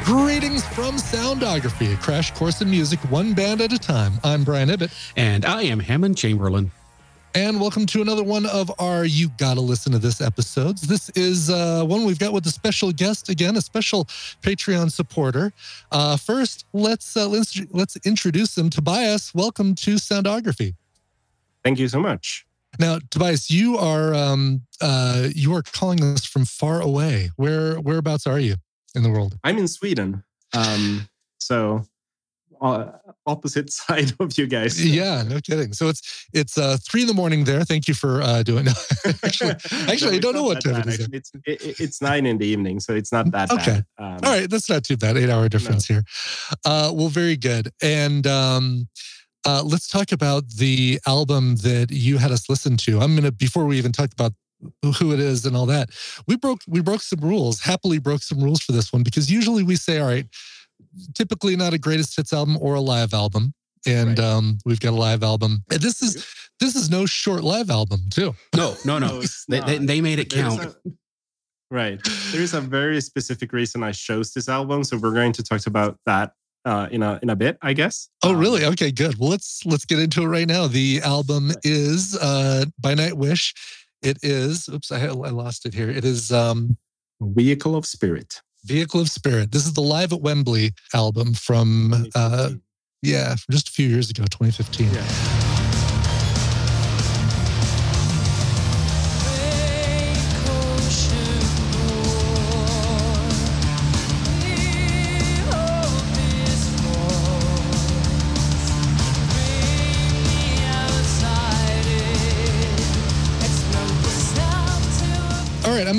Greetings from Soundography, a crash course in music, one band at a time. I'm Brian Ibbott. And I am Hammond Chamberlain. And welcome to another one of our You Gotta Listen to This episodes. This is one we've got with a special guest, again, a special Patreon supporter. First, let's introduce him. Tobias, welcome to Soundography. Thank you so much. Now, Tobias, you are calling us from far away. Whereabouts are you in the world? I'm in Sweden. So opposite side of you guys. Yeah, no kidding. So it's 3 a.m. there. Thank you for doing it. Actually, I don't know what time it is. It's 9 p.m, so it's not that okay. bad. All right, that's not too bad. 8-hour difference here. Well, very good. And let's talk about the album that you had us listen to. Before we even talk about who it is and all that, we broke some rules. Happily broke some rules for this one, because usually we say, all right, typically not a greatest hits album or a live album, and right. We've got a live album. And this is no short live album too. No. They made it count. Right. There is a very specific reason I chose this album, so we're going to talk about that in a bit, I guess. Oh, really? Okay, good. Well, let's get into it right now. The album is by Nightwish. It is. Oops, I lost it here. It is Vehicle of Spirit. Vehicle of Spirit. This is the Live at Wembley album from just a few years ago, 2015. Yeah. All right,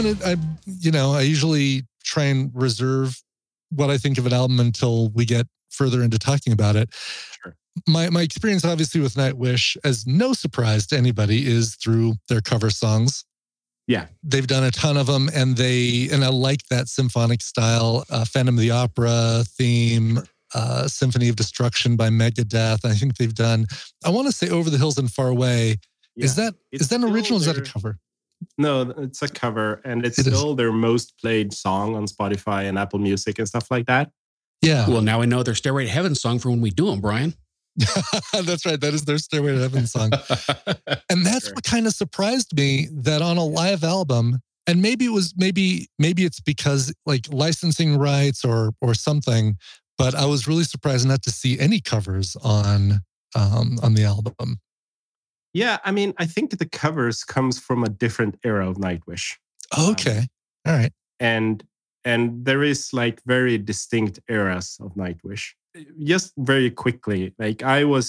I usually try and reserve what I think of an album until we get further into talking about it. Sure. My experience, obviously, with Nightwish, as no surprise to anybody, is through their cover songs. Yeah. They've done a ton of them, and I like that symphonic style. Phantom of the Opera theme, Symphony of Destruction by Megadeth. I think they've done, I want to say Over the Hills and Far Away. Yeah. Is that an original or is that a cover? No, it's a cover, and it's still their most played song on Spotify and Apple Music and stuff like that. Yeah. Well, now I know their Stairway to Heaven song for when we do them, Brian. That's right. That is their Stairway to Heaven song. And that's what kind of surprised me, that on a live album, and maybe it's because like licensing rights or something, but I was really surprised not to see any covers on the album. Yeah, I think the covers comes from a different era of Nightwish. Okay. All right. And there is like very distinct eras of Nightwish. Just very quickly, like I was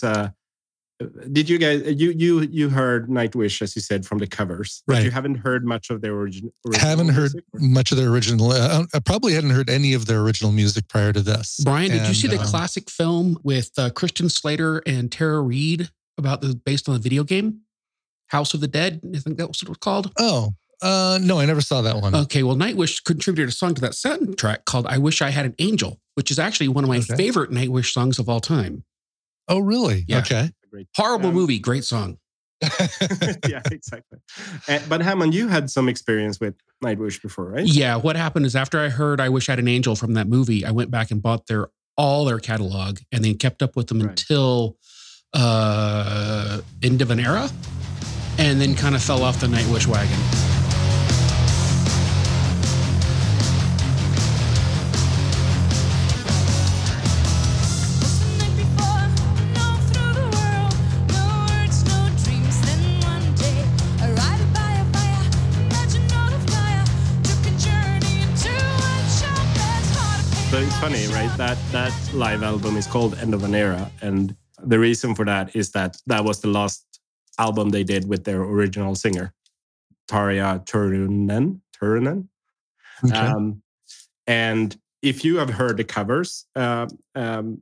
did you guys you heard Nightwish, as you said, from the covers, but you haven't heard much of their original haven't heard music, much of their original. I probably hadn't heard any of their original music prior to this. Brian, did you see the classic film with Christian Slater and Tara Reid based on the video game House of the Dead? I think that was what it was called. Oh, no, I never saw that one. Okay, well, Nightwish contributed a song to that soundtrack called I Wish I Had an Angel, which is actually one of my favorite Nightwish songs of all time. Oh, really? Yeah. Okay. Horrible movie, great song. Yeah, exactly. But Hammond, you had some experience with Nightwish before, right? Yeah, what happened is after I heard I Wish I Had an Angel from that movie, I went back and bought all their catalog and then kept up with them until end of an era, and then kind of fell off the Nightwish wagon. So it's funny, right? That live album is called End of an Era, and the reason for that is that was the last album they did with their original singer, Tarja Turunen. Okay. And if you have heard the covers, Brian,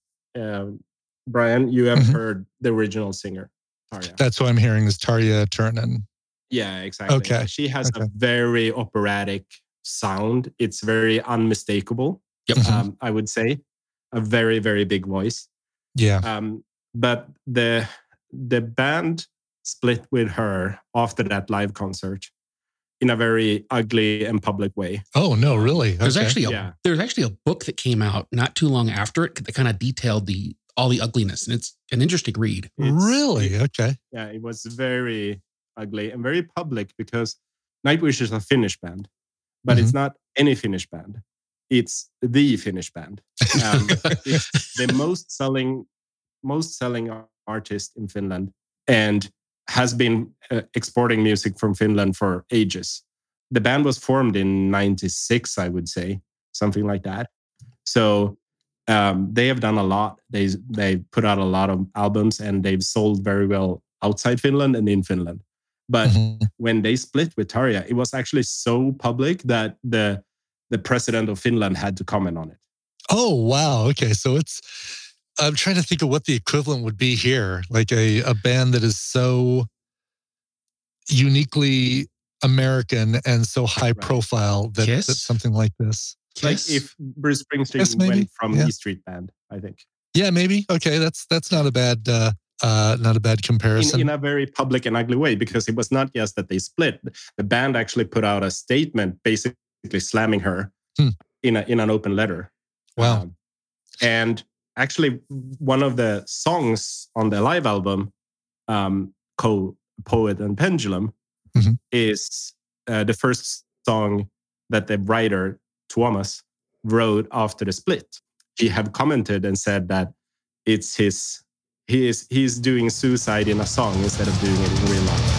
you have heard the original singer, Tarja. That's what I'm hearing is Tarja Turunen. Yeah, exactly. Okay. She has a very operatic sound. It's very unmistakable. Yep. I would say a very, very big voice. Yeah. But the band split with her after that live concert. in a very ugly and public way. Oh no, really? There's Okay. actually a book that came out not too long after it that kind of detailed all the ugliness, and it's an interesting read. Really? Okay. Yeah, it was very ugly and very public because Nightwish is a Finnish band, but it's not any Finnish band. It's the Finnish band. It's the most selling artist in Finland, and has been exporting music from Finland for ages. The band was formed in '96, I would say, something like that. So they have done a lot. They put out a lot of albums, and they've sold very well outside Finland and in Finland. But when they split with Tarja, it was actually so public that the president of Finland had to comment on it. Oh, wow. Okay. So I'm trying to think of what the equivalent would be here. Like a band that is so uniquely American and so high profile that something like this. Like if Bruce Springsteen went from E Street Band, I think. Yeah, maybe. Okay. That's not a bad comparison. In a very public and ugly way, because it was not just that they split. The band actually put out a statement basically slamming her in an open letter. Wow. And actually, one of the songs on the live album, Poet and Pendulum, is the first song that the writer, Tuomas, wrote after the split. He have commented and said that he's doing suicide in a song instead of doing it in real life.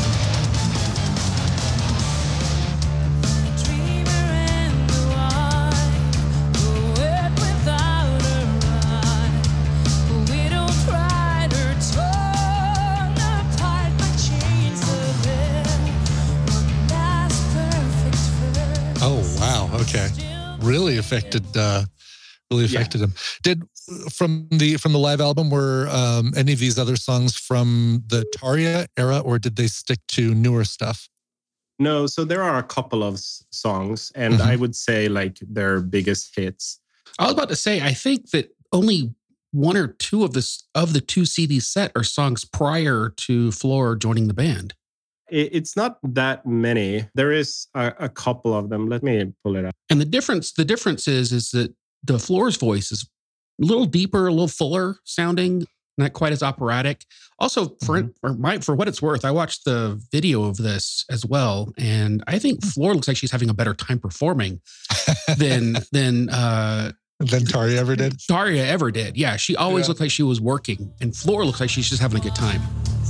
Really affected him. Did from the live album, were any of these other songs from the Tarja era, or did they stick to newer stuff? No, so there are a couple of songs, and I would say like their biggest hits. I was about to say, I think that only one or two of the two CD set are songs prior to Floor joining the band. It's not that many. There is a couple of them. Let me pull it up. And the difference is that the Floor's voice is a little deeper, a little fuller sounding, not quite as operatic. Also, for what it's worth, I watched the video of this as well, and I think Floor looks like she's having a better time performing than Tarja ever did. Tarja ever did. Yeah, she always looked like she was working, and Floor looks like she's just having a good time.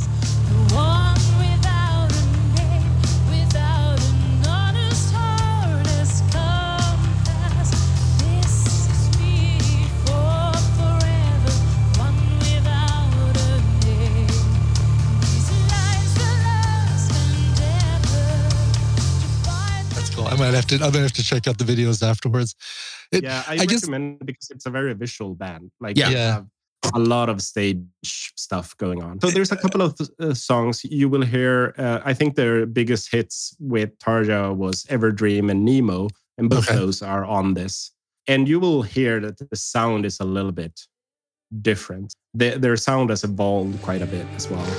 I'm gonna have to check out the videos afterwards. I recommend it because it's a very visual band. Like you have a lot of stage stuff going on. So there's a couple of songs you will hear. I think their biggest hits with Tarja was Everdream and Nemo, and both those are on this. And you will hear that the sound is a little bit different. Their sound has evolved quite a bit as well.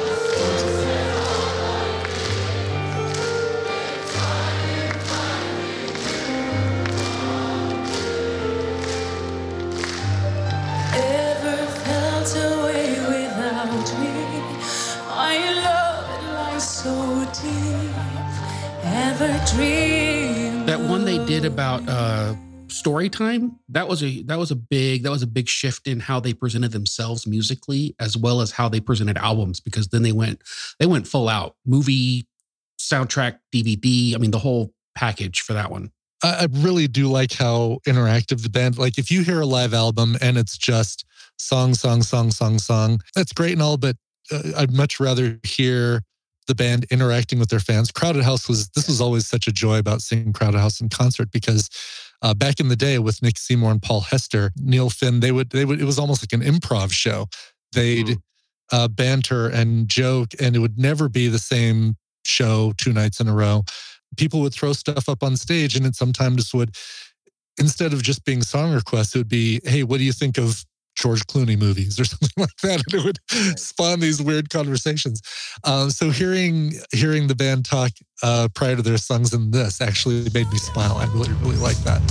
That one they did about story time, that was a big shift in how they presented themselves musically, as well as how they presented albums, because then they went full out movie, soundtrack, DVD. I mean, the whole package for that one. I really do like how interactive the band. Like if you hear a live album and it's just song, that's great and all, but I'd much rather hear the band interacting with their fans. Crowded House was always such a joy about seeing Crowded House in concert, because back in the day with Nick Seymour and Paul Hester, Neil Finn, they would it was almost like an improv show. They'd banter and joke, and it would never be the same show 2 nights in a row. People would throw stuff up on stage, and it sometimes would, instead of just being song requests, it would be, hey, what do you think of George Clooney movies or something like that, and it would spawn these weird conversations. So hearing the band talk prior to their songs in this actually made me smile. I really, really like that.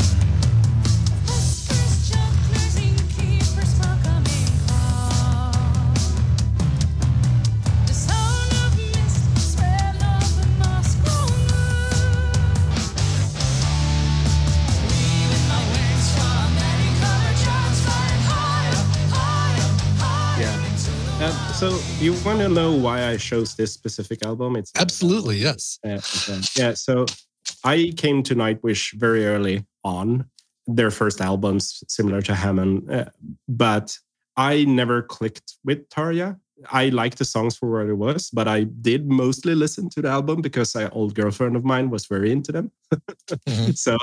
So you want to know why I chose this specific album? It's absolutely, yes. Yeah. So I came to Nightwish very early on, their first albums, similar to Hammond, but I never clicked with Tarja. I liked the songs for what it was, but I did mostly listen to the album because an old girlfriend of mine was very into them. Mm-hmm. So,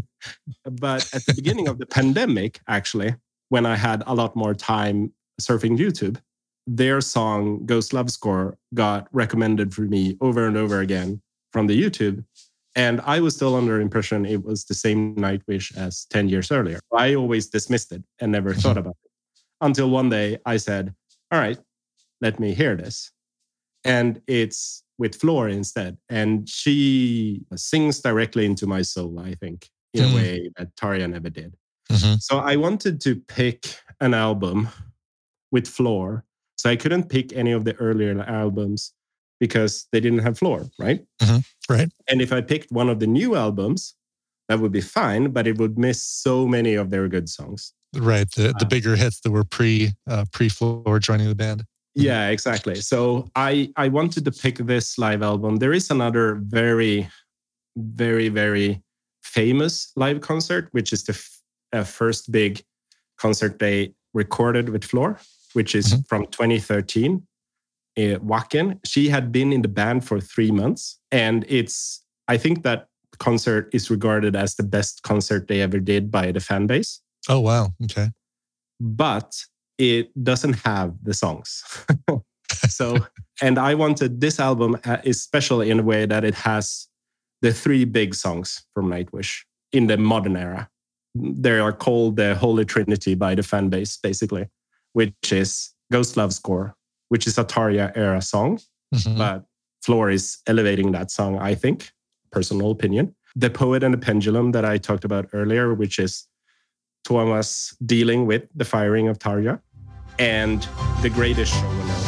but at the beginning of the pandemic, actually, when I had a lot more time surfing YouTube, their song Ghost Love Score got recommended for me over and over again from the YouTube. And I was still under the impression it was the same Nightwish as 10 years earlier. I always dismissed it and never thought about it. Until one day I said, all right, let me hear this. And it's with Floor instead. And she sings directly into my soul, I think, in a way that Tarja never did. Mm-hmm. So I wanted to pick an album with Floor. So I couldn't pick any of the earlier albums because they didn't have Floor, right? Mm-hmm. Right. And if I picked one of the new albums, that would be fine, but it would miss so many of their good songs. Right. The bigger hits that were pre-Floor joining the band. Yeah, exactly. So I wanted to pick this live album. There is another very, very, very famous live concert, which is the first big concert they recorded with Floor, which is from 2013. Wacken. She had been in the band for 3 months. And I think that concert is regarded as the best concert they ever did by the fan base. Oh, wow. Okay. But it doesn't have the songs. So, and I wanted this album is special in a way that it has the 3 big songs from Nightwish in the modern era. They are called the Holy Trinity by the fan base, basically, which is Ghost Love Score, which is a Tarja era song, but Floor is elevating that song, I think, personal opinion. The Poet and the Pendulum that I talked about earlier, which is Thomas dealing with the firing of Tarja, and The Greatest Show on Earth.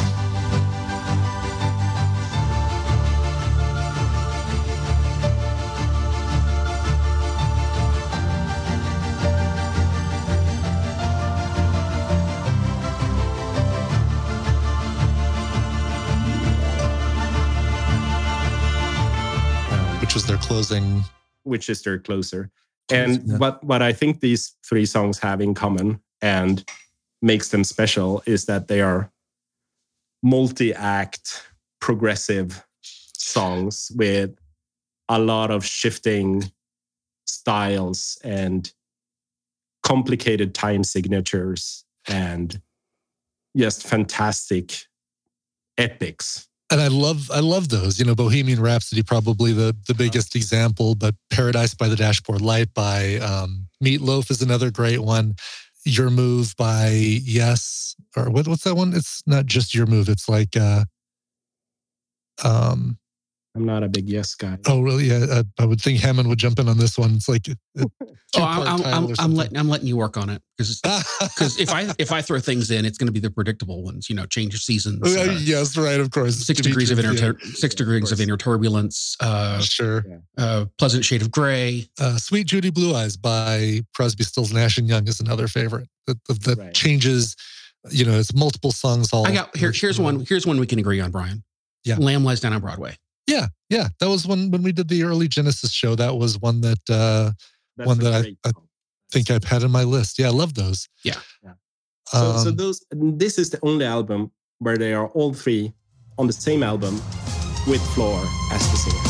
Which was their closing. Which is their closer. And what I think these 3 songs have in common and makes them special is that they are multi-act, progressive songs with a lot of shifting styles and complicated time signatures and just fantastic epics. And I love those. Bohemian Rhapsody, probably the biggest example, but Paradise by the Dashboard Light by Meatloaf is another great one. Your Move by Yes, or what's that one? It's not just Your Move. It's like I'm not a big Yes guy. Oh, really? Yeah, I would think Hammond would jump in on this one. It's like I'm letting you work on it because if I throw things in, it's going to be the predictable ones. Change of seasons. Yes, right. Of course. 6 degrees of inner turbulence. Sure. Pleasant Shade of Gray. Sweet Judy Blue Eyes by Crosby, Stills, Nash and Young is another favorite. That right. Changes. It's multiple songs. Here's one we can agree on, Brian. Yeah. Lamb Lies Down on Broadway. Yeah. That was one when we did the early Genesis show. That was one that I think I've had in my list. Yeah, I love those. Yeah. So this is the only album where they are all 3 on the same album with Floor as the singer.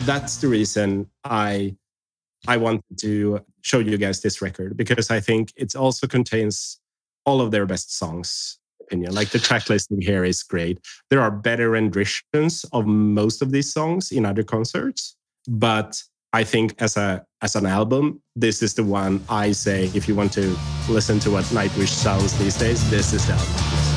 that's the reason I wanted to show you guys this record, because I think it also contains all of their best songs. Opinion, like the track listing here is great. There are better renditions of most of these songs in other concerts, but I think as an album, this is the one I say, if you want to listen to what Nightwish sounds these days, this is the album.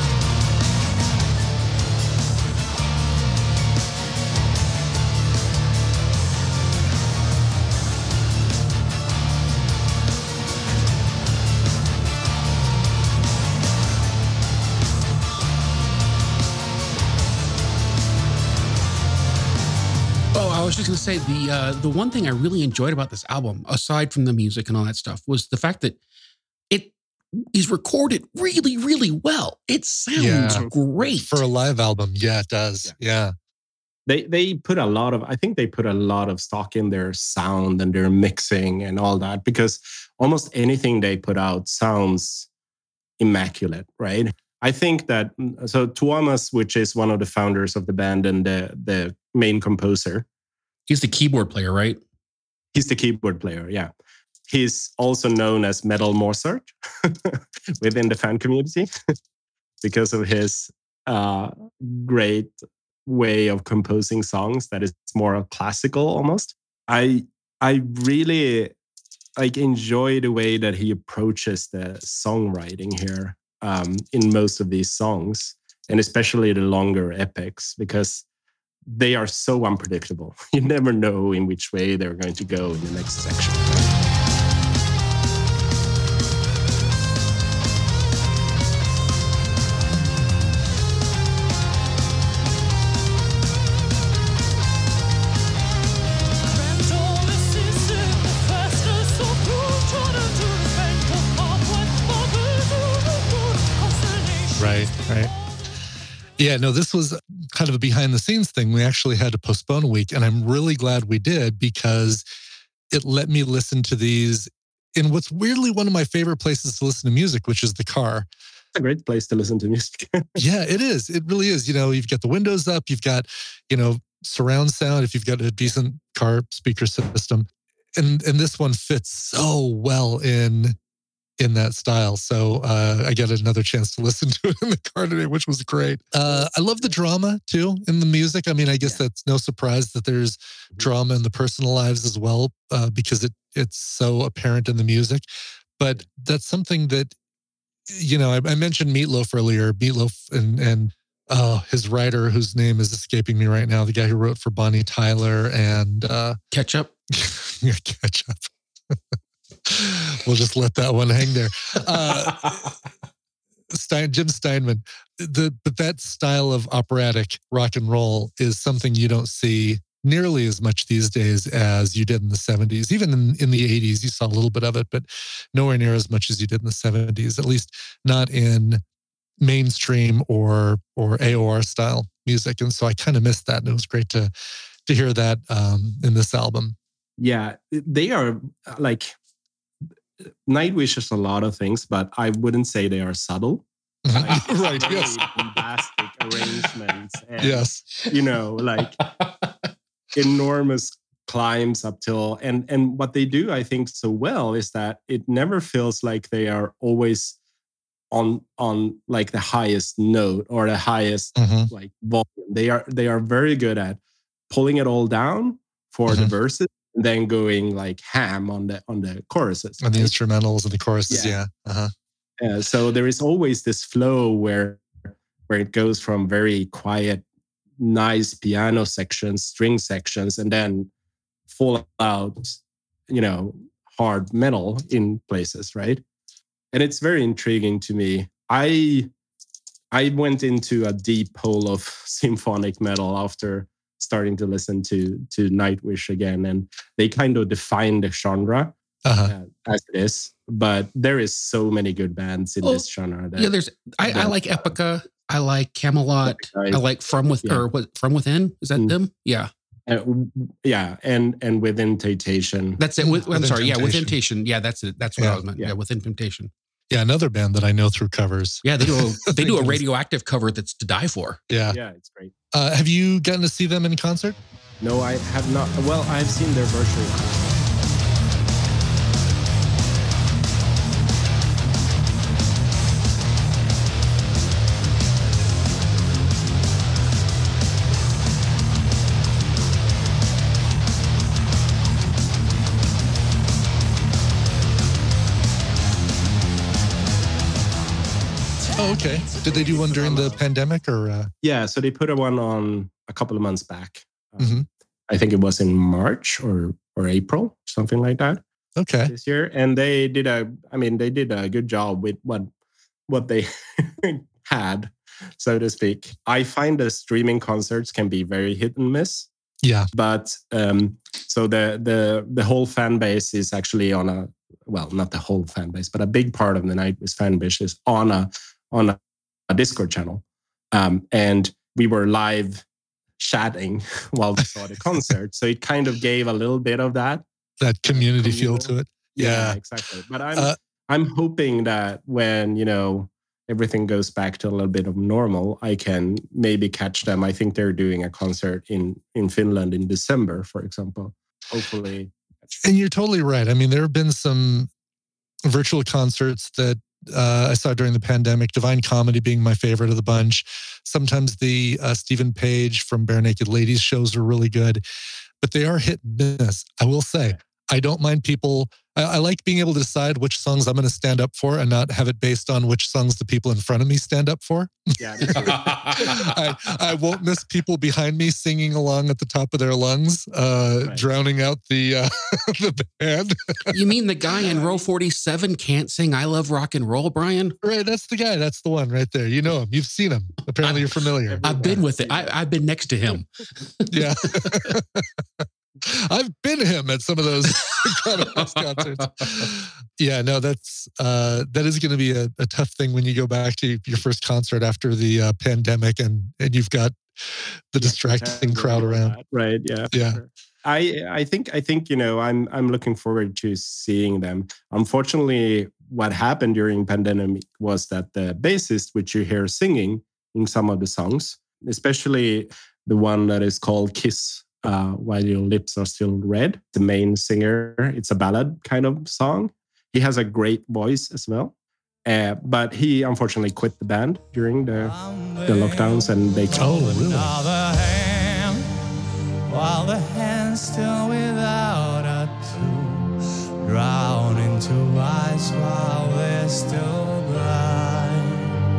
I was just going to say the one thing I really enjoyed about this album, aside from the music and all that stuff, was the fact that it is recorded really, really well. It sounds great for a live album. Yeah, it does. Yeah. They put a lot of, I think they put a lot of stock in their sound and their mixing and all that, because almost anything they put out sounds immaculate, right? I think that, so Tuomas, which is one of the founders of the band and the main composer. He's the keyboard player, right? He's the keyboard player, yeah. He's also known as Metal Mozart within the fan community because of his great way of composing songs that is more classical almost. I really enjoy the way that he approaches the songwriting here in most of these songs, and especially the longer epics, because they are so unpredictable. You never know in which way they're going to go in the next section. Right. Yeah, no, this was kind of a behind the scenes thing. We actually had to postpone a week, and I'm really glad we did, because it let me listen to these in what's weirdly one of my favorite places to listen to music, which is the car. It's a great place to listen to music. Yeah, it is. It really is. You know, you've got the windows up, you've got, surround sound if you've got a decent car speaker system. And this one fits so well in that style. So I got another chance to listen to it in the car today, which was great. I love the drama too in the music. I mean, I guess that's no surprise that there's drama in the personal lives as well, because it's so apparent in the music. But that's something that, I mentioned Meatloaf earlier. Meatloaf and his writer, whose name is escaping me right now, the guy who wrote for Bonnie Tyler and Ketchup. Ketchup. We'll just let that one hang there. Jim Steinman. But that style of operatic rock and roll is something you don't see nearly as much these days as you did in the 70s. Even in the 80s, you saw a little bit of it, but nowhere near as much as you did in the 70s, at least not in mainstream or AOR style music. And so I kind of missed that. And it was great to hear that in this album. Yeah, they are like... Nightwish is a lot of things, but I wouldn't say they are subtle. Like, right, yes. Bombastic arrangements. And, yes. Like enormous climbs up till... And what they do, I think, so well is that it never feels like they are always on like the highest note or the highest like volume. They are very good at pulling it all down for the verses, and then going like ham on the choruses. On the instrumentals and the choruses, yeah. So there is always this flow where it goes from very quiet, nice piano sections, string sections, and then full out, hard metal in places, right? And it's very intriguing to me. I went into a deep hole of symphonic metal after starting to listen to Nightwish again, and they kind of define the genre as it is. But there is so many good bands in this genre. I like Epica. I like Camelot. I like From Within. Is that them? Yeah. And Within Temptation. That's it. I'm sorry. Yeah, Within Temptation. Yeah, that's it. That's what I was meant. Yeah, Within Temptation. Yeah, another band that I know through covers. Yeah, they do a Radioactive cover that's to die for. Yeah, yeah, it's great. Have you gotten to see them in concert? No, I have not. Well, I've seen their version. Oh, okay. Did they do one during the pandemic or? Yeah, so they put one on a couple of months back. Mhm. I think it was in March or April, something like that. Okay. This year, and they did a good job with what they had, so to speak. I find the streaming concerts can be very hit and miss. Yeah. But so the whole fan base is actually on a, well, not the whole fan base, but a big part of the Nightwish fan base is on a Discord channel. And we were live chatting while we saw the concert. So it kind of gave a little bit of that community feel to it. Yeah, exactly. But I'm hoping that when, everything goes back to a little bit of normal, I can maybe catch them. I think they're doing a concert in Finland in December, for example. Hopefully. And you're totally right. I mean, there have been some virtual concerts that I saw during the pandemic, Divine Comedy being my favorite of the bunch. Sometimes the Stephen Page from Bare Naked Ladies shows are really good, but they are hit and miss. I will say, I don't mind people. I like being able to decide which songs I'm going to stand up for and not have it based on which songs the people in front of me stand up for. Yeah, I won't miss people behind me singing along at the top of their lungs, drowning out the band. You mean the guy in row 47 can't sing I Love Rock and Roll, Brian? Right, that's the guy. That's the one right there. You know him. You've seen him. Apparently you're familiar. I've been with it. I've been next to him. Yeah. I've been him at some of those concerts. Yeah, no, that is going to be a tough thing when you go back to your first concert after the pandemic and you've got the distracting crowd around. Right. Yeah. Yeah. Sure. I think I'm looking forward to seeing them. Unfortunately, what happened during pandemic was that the bassist, which you hear singing in some of the songs, especially the one that is called Kiss, While Your Lips Are Still Red, the main singer, it's a ballad kind of song. He has a great voice as well. But he unfortunately quit the band during the lockdowns, and they... Oh, really? While the hand's still without a clue, drown into eyes while they're still blind.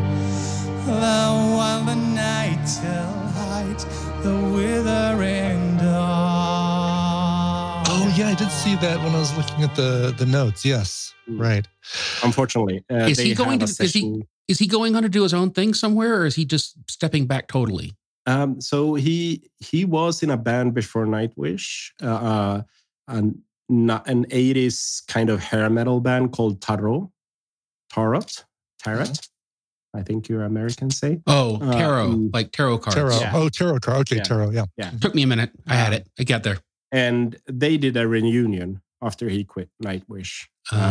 While the night till hides the withering dawn. Oh, yeah, I did see that when I was looking at the notes. Yes, right. Unfortunately, is he going on to do his own thing somewhere, or is he just stepping back totally? So he was in a band before Nightwish, an 80s kind of hair metal band called Tarot. I think you're Americans say. Oh, tarot, like tarot cards. Tarot. Yeah. Oh, tarot card. Okay, Yeah. tarot. Yeah. Yeah. Took me a minute. I had it. I got there. And they did a reunion after he quit Nightwish.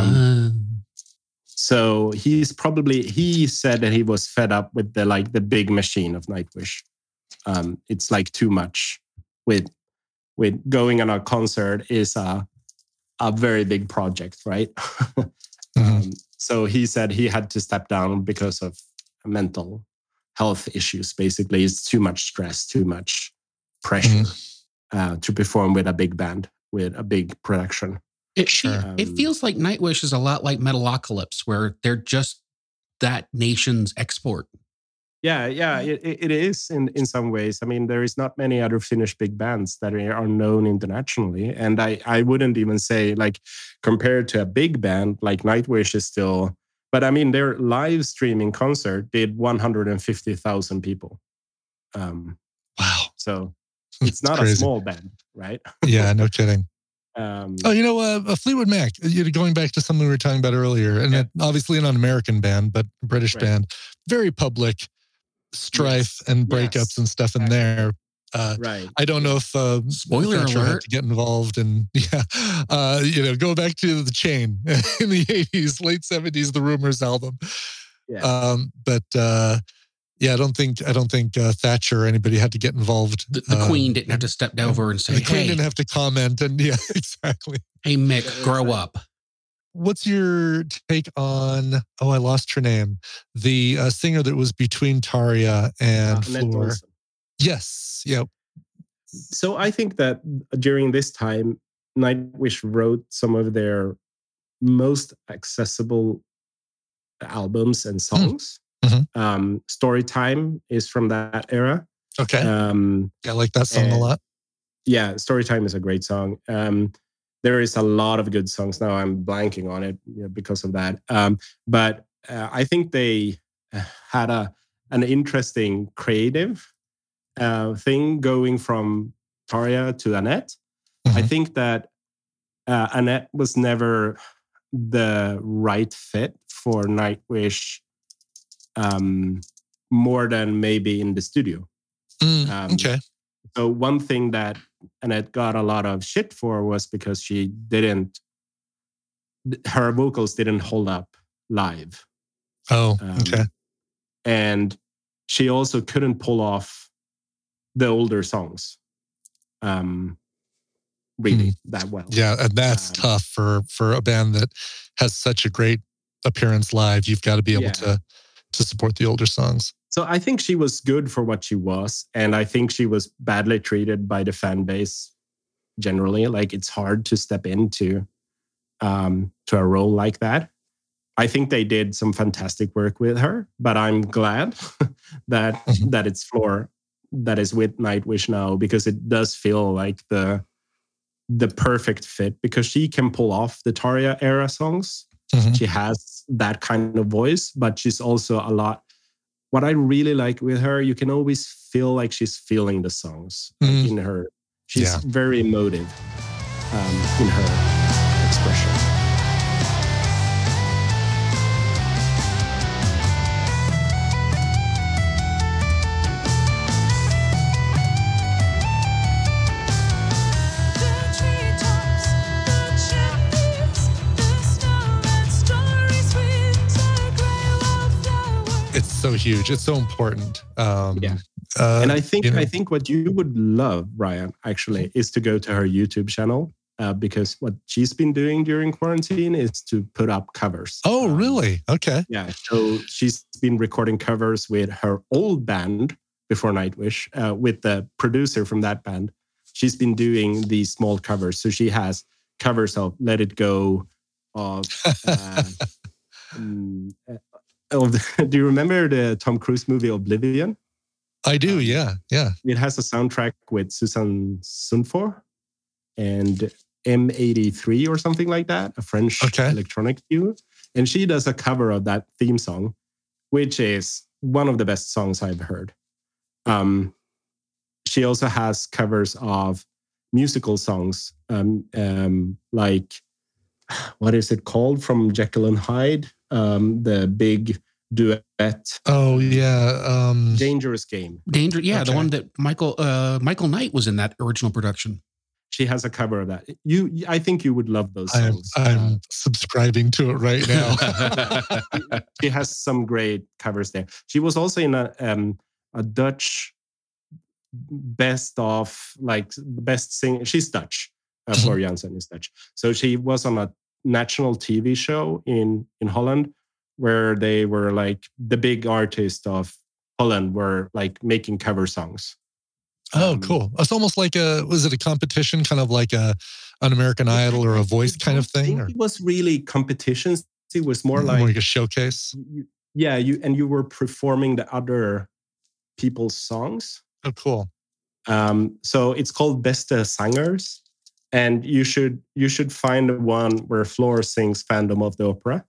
So he said that he was fed up with the big machine of Nightwish. It's like too much with going on a concert is a very big project, right? So he said he had to step down because of mental health issues. Basically, it's too much stress, too much pressure to perform with a big band, with a big production. It feels like Nightwish is a lot like Metalocalypse, where they're just that nation's export. Yeah, it is in some ways. I mean, there is not many other Finnish big bands that are known internationally. And I wouldn't even say, like, compared to a big band, like Nightwish is still... But I mean, their live streaming concert did 150,000 people. Wow. So it's not a small band, right? Yeah, no kidding. Fleetwood Mac, going back to something we were talking about earlier, and obviously not an American band, but a British band, very public strife and breakups and stuff in there. Right. I don't know if spoiler Thatcher alert had to get involved and go back to the Chain in the 80s, late 70s, the Rumors album. Yeah. Yeah, I don't think Thatcher or anybody had to get involved. The Queen didn't have to step over and say, the Queen "Hey, didn't have to comment." And yeah, exactly. Hey, Mick, grow up. What's your take on? Oh, I lost her name. The singer that was between Tarja and Floor. Yes. Yep. So I think that during this time, Nightwish wrote some of their most accessible albums and songs. Mm-hmm. Storytime is from that era. Okay. I like that song a lot. Yeah, Storytime is a great song. There is a lot of good songs now. I'm blanking on it because of that. But I think they had an interesting creative thing going from Tarja to Anette. Mm-hmm. I think that Anette was never the right fit for Nightwish, more than maybe in the studio. Okay. So one thing that Anette got a lot of shit for was because her vocals didn't hold up live. Oh, okay. And she also couldn't pull off the older songs really that well. Yeah, and that's tough for a band that has such a great appearance live. You've got to be able to support the older songs. So I think she was good for what she was, and I think she was badly treated by the fan base generally. Like, it's hard to step into to a role like that. I think they did some fantastic work with her, but I'm glad that it's Floor that is with Nightwish now, because it does feel like the perfect fit, because she can pull off the Tarja era songs. Mm-hmm. She has that kind of voice, but she's also a lot. What I really like with her, you can always feel like she's feeling the songs in her. She's very emotive in her expression. So huge. It's so important. And I think what you would love, Ryan, actually, is to go to her YouTube channel, because what she's been doing during quarantine is to put up covers. Oh, really? Okay. Yeah. So she's been recording covers with her old band before Nightwish, with the producer from that band. She's been doing these small covers. So she has covers of Let It Go, of do you remember the Tom Cruise movie Oblivion? I do, yeah. It has a soundtrack with Susan Sunfor and M83 or something like that, a French electronic duo. And she does a cover of that theme song, which is one of the best songs I've heard. She also has covers of musical songs, like, what is it called, from Jekyll and Hyde? The big duet. Oh yeah, Dangerous Game. The one that Michael Knight was in that original production. She has a cover of that. I think you would love those songs. I'm subscribing to it right now. She has some great covers there. She was also in a Dutch best of, like, best singer. She's Dutch. Floor Jansen is Dutch. So she was on a national TV show in Holland, where they were like the big artists of Holland were like making cover songs. Oh, cool. It's almost like was it a competition, kind of like an American Idol or a Voice kind of thing? It was really competitions. It was more like a showcase. You were performing the other people's songs. Oh, cool. So it's called Beste Sangers. And you should find one where Floor sings Phantom of the Opera,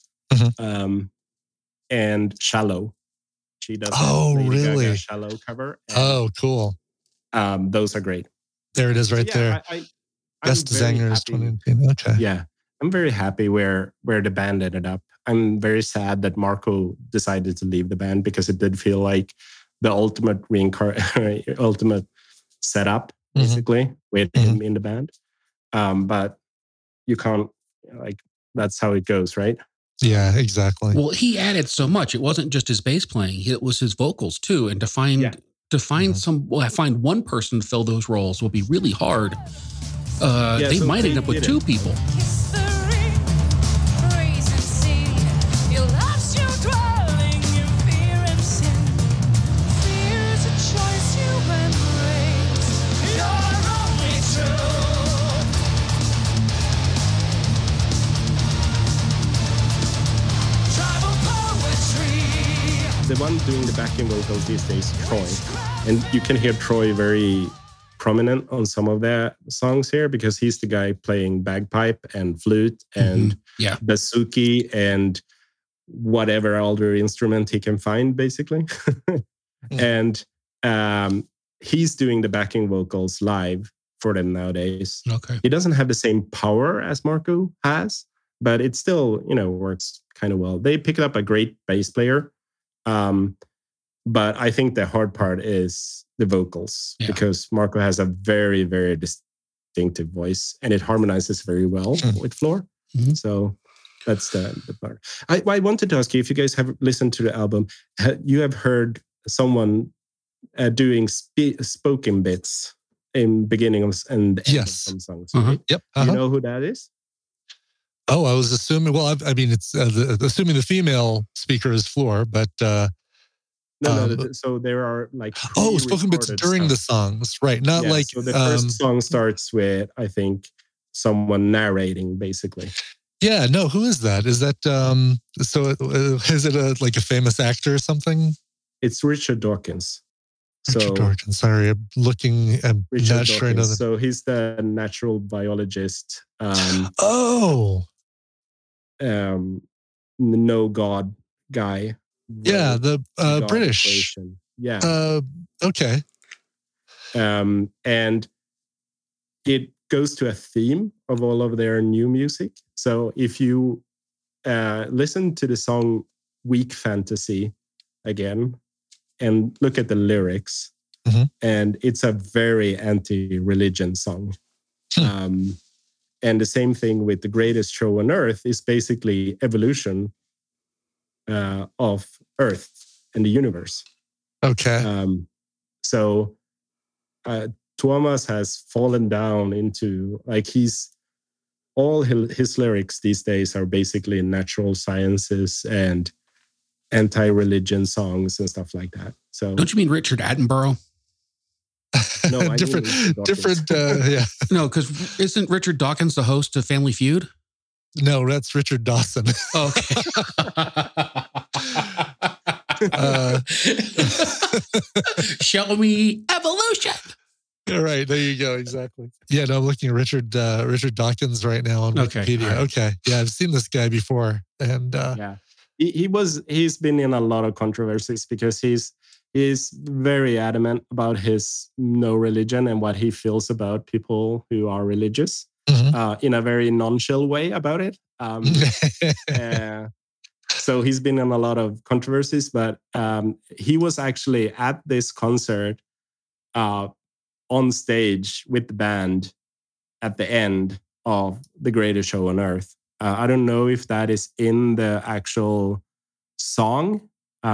and Shallow. She does. Oh, really? Gaga Shallow cover. Oh, cool. Those are great. There it is, right there. Best Sangers 2018. Okay. Yeah, I'm very happy where the band ended up. I'm very sad that Marco decided to leave the band, because it did feel like the ultimate ultimate setup, basically, with him in the band. But you can't, like, that's how it goes, right? Yeah, exactly. Well, he added so much. It wasn't just his bass playing; it was his vocals too. And to find find one person to fill those roles will be really hard. They might end up with two people. The one doing the backing vocals these days, Troy. And you can hear Troy very prominent on some of their songs here because he's the guy playing bagpipe and flute and bouzouki and whatever other instrument he can find, basically. And he's doing the backing vocals live for them nowadays. Okay. He doesn't have the same power as Marco has, but it still, works kind of well. They picked up a great bass player. But I think the hard part is the vocals because Marco has a very, very distinctive voice and it harmonizes very well with Floor. Mm-hmm. So that's the part. I wanted to ask you if you guys have listened to the album, you have heard someone doing spoken bits in beginning of and end of some songs. Right? Yep. You know who that is? Oh, I was assuming. Well, I mean, it's assuming the female speaker is Floor, but no. So there are like spoken bits during the songs, right? Not like so the first song starts with I think someone narrating, basically. Yeah, no. Who is that? Is that is it like a famous actor or something? It's Richard Dawkins. Richard Dawkins. Sorry, I'm looking. I'm Richard not sure I know that. So he's the natural biologist. No God guy. Yeah, the British. Equation. Yeah. Okay. And it goes to a theme of all of their new music. So if you listen to the song Weak Fantasy again and look at the lyrics, and it's a very anti-religion song. And the same thing with The Greatest Show on Earth is basically evolution of Earth and the universe. Okay. So Tuomas has fallen down into like all his lyrics these days are basically natural sciences and anti-religion songs and stuff like that. So don't you mean Richard Attenborough? No, I different. Yeah. No, because isn't Richard Dawkins the host of Family Feud? No, that's Richard Dawson. Okay. Show me evolution. Right, there you go. Exactly. Yeah, no, I'm looking at Richard Dawkins right now on Wikipedia. Right. Okay, yeah, I've seen this guy before, and he's been in a lot of controversies because he's very adamant about his no religion and what he feels about people who are religious in a very non-chill way about it. So he's been in a lot of controversies, but he was actually at this concert on stage with the band at the end of The Greatest Show on Earth. I don't know if that is in the actual song,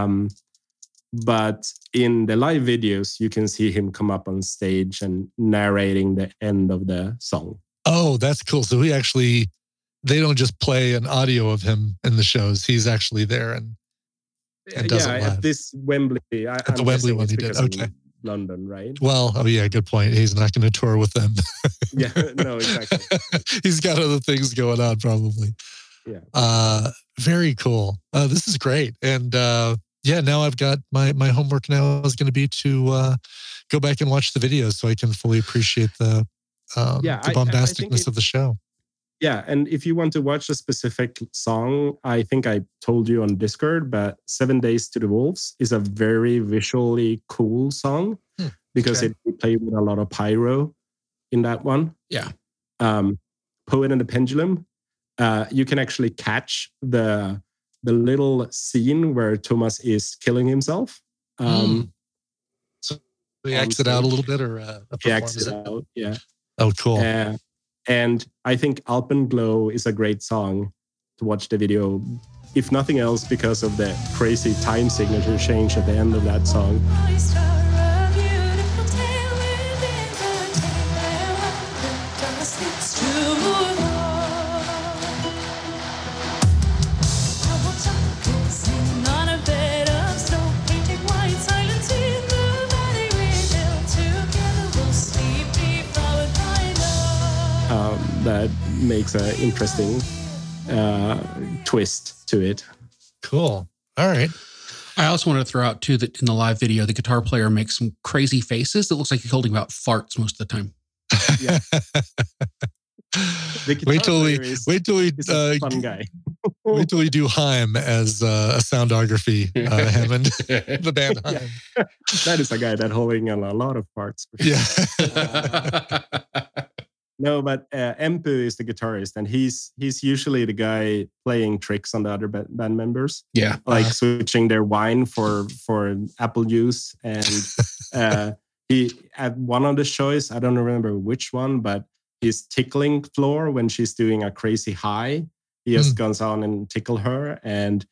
but in the live videos, you can see him come up on stage and narrating the end of the song. Oh, that's cool. So they don't just play an audio of him in the shows. He's actually there and does it live. At this Wembley. At the Wembley one he did. Okay. London, right? Well, good point. He's not going to tour with them. Yeah, no, exactly. He's got other things going on probably. Yeah. Very cool. This is great. And now I've got my homework now is going to be to go back and watch the videos so I can fully appreciate the bombasticness of the show. Yeah, and if you want to watch a specific song, I think I told you on Discord, but 7 Days to the Wolves is a very visually cool song because it played with a lot of pyro in that one. Yeah. Poet and the Pendulum, you can actually catch the little scene where Tuomas is killing himself. So he acts it out a little bit, or he acts it out, yeah. Oh, cool. And I think Alpenglow is a great song to watch the video if nothing else, because of the crazy time signature change at the end of that song. That makes an interesting twist to it. Cool. All right. I also wanted to throw out too that in the live video, the guitar player makes some crazy faces. It looks like he's holding out farts most of the time. Yeah. Wait till we fun guy. Wait till we do Haim as a soundography, Hammond, the band Haim. Yeah. That is a guy that holding a lot of parts. Yeah. No, but Empu is the guitarist, and he's usually the guy playing tricks on the other band members. Yeah, like switching their wine for apple juice, and he at one of the shows, I don't remember which one, but he's tickling Floor when she's doing a crazy high. He just goes on and tickle her, and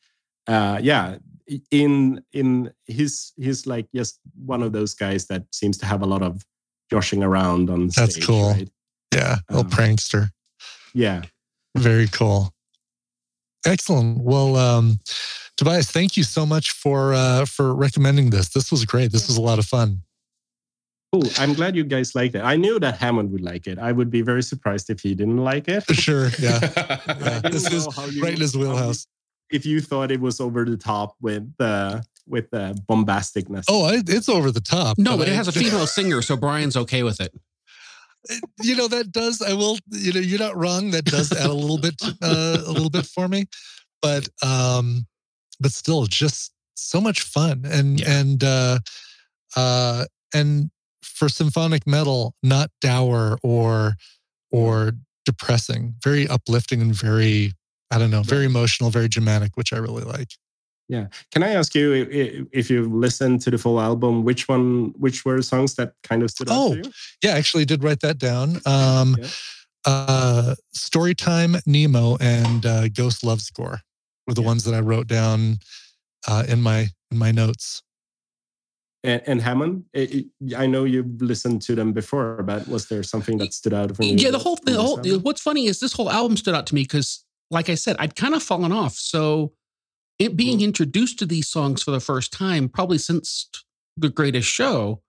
he's like just one of those guys that seems to have a lot of joshing around on stage. That's cool. Right? Yeah, little prankster. Yeah. Very cool. Excellent. Well, Tobias, thank you so much for recommending this. This was great. This was a lot of fun. Cool. I'm glad you guys liked it. I knew that Hammond would like it. I would be very surprised if he didn't like it. Sure. Yeah. This is right in his wheelhouse. If you thought it was over the top with the bombasticness. Oh, it's over the top. No, but it has a female singer, so Brian's okay with it. That does. I will. You're not wrong. That does add a little bit for me, but still, just so much fun and for symphonic metal, not dour or depressing. Very uplifting and very, I don't know, very emotional, very dramatic, which I really like. Yeah. Can I ask you if you've listened to the full album, which were songs that kind of stood out to you? Yeah, I actually did write that down. Storytime, Nemo, and Ghost Love Score were the ones that I wrote down in my notes. And Hammond, I know you've listened to them before, but was there something that stood out for you? Yeah, the whole what's funny is this whole album stood out to me because, like I said, I'd kind of fallen off. So it being introduced to these songs for the first time, probably since The Greatest Show,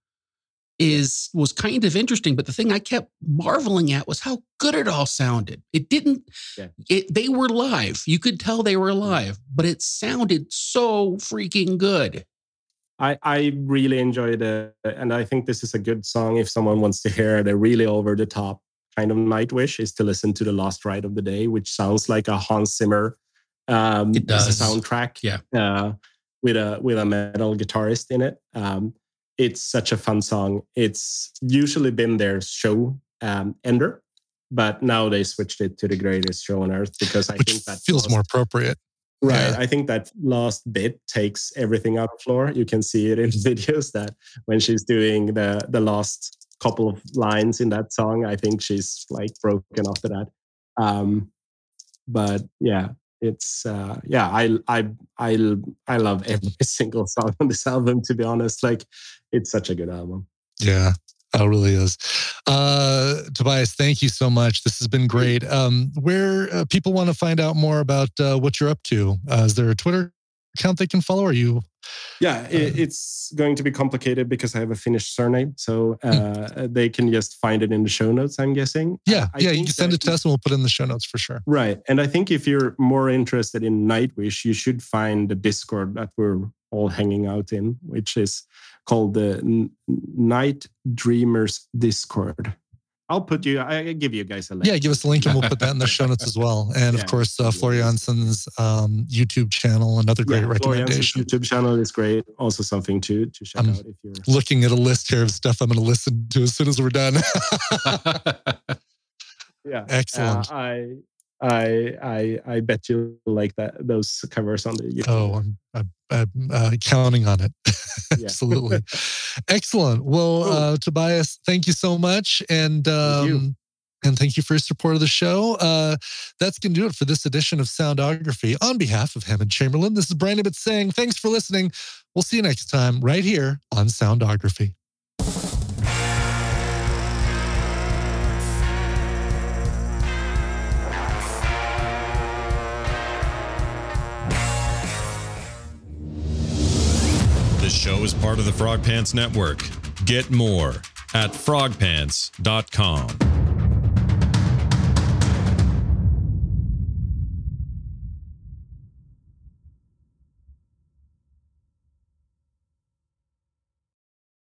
was kind of interesting. But the thing I kept marveling at was how good it all sounded. It didn't. Yeah. They were live. You could tell they were live, but it sounded so freaking good. I really enjoyed it, and I think this is a good song if someone wants to hear the really over the top kind of Nightwish, is to listen to The Last Ride of the Day, which sounds like a Hans Zimmer it does. soundtrack. Yeah. With a metal guitarist in it. It's such a fun song. It's usually been their show ender, but now they switched it to The Greatest Show on Earth because I think that feels more appropriate. Right. Yeah. I think that last bit takes everything out of Floor. You can see it in videos that when she's doing the last couple of lines in that song, I think she's like broken after that. But yeah, it's I love every single song on this album, to be honest. Like, it's such a good album. Yeah. It really is. Tobias, thank you so much. This has been great. Where people want to find out more about what you're up to, is there a Twitter account they can follow? Are you? Yeah, it's going to be complicated because I have a Finnish surname. So they can just find it in the show notes, I'm guessing. Yeah, you can send it to us and we'll put it in the show notes for sure. Right. And I think if you're more interested in Nightwish, you should find the Discord that we're all hanging out in, which is called the Night Dreamers Discord. I give you guys a link. Yeah, give us a link and we'll put that in the show notes as well. And of course, Floriansson's YouTube channel, another great recommendation. YouTube channel is great. Also something to check out if you're looking at a list here of stuff I'm going to listen to as soon as we're done. Yeah, excellent. I bet you like those covers on the YouTube. Oh, I'm counting on it. Absolutely. Excellent. Well, cool. Tobias, thank you so much. And And thank you for your support of the show. That's going to do it for this edition of Soundography. On behalf of Hammond Chamberlain, this is Brian Ibbott saying thanks for listening. We'll see you next time right here on Soundography. This show is part of the Frog Pants Network. Get more at frogpants.com.